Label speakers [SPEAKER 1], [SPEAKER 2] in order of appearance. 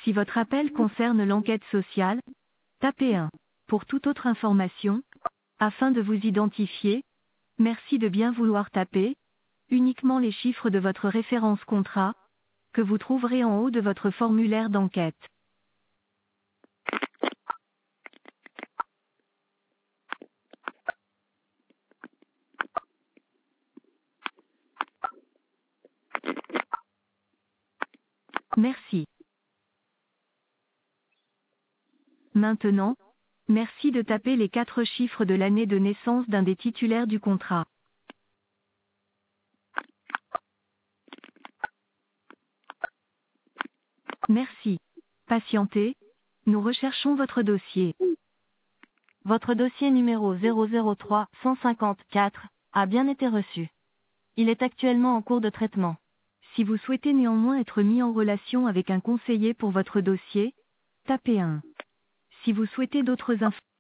[SPEAKER 1] Si votre appel concerne l'enquête sociale, tapez 1. Pour toute autre information, afin de vous identifier, merci de bien vouloir taper uniquement les chiffres de votre référence contrat, que vous trouverez en haut de votre formulaire d'enquête. Merci. Maintenant, merci de taper les 4 chiffres de l'année de naissance d'un des titulaires du contrat. Merci. Patientez, nous recherchons votre dossier.
[SPEAKER 2] Votre dossier numéro 003-154 a bien été reçu. Il est actuellement en cours de traitement.
[SPEAKER 1] Si vous souhaitez néanmoins être mis en relation avec un conseiller pour votre dossier, tapez 1. Si vous souhaitez d'autres informations,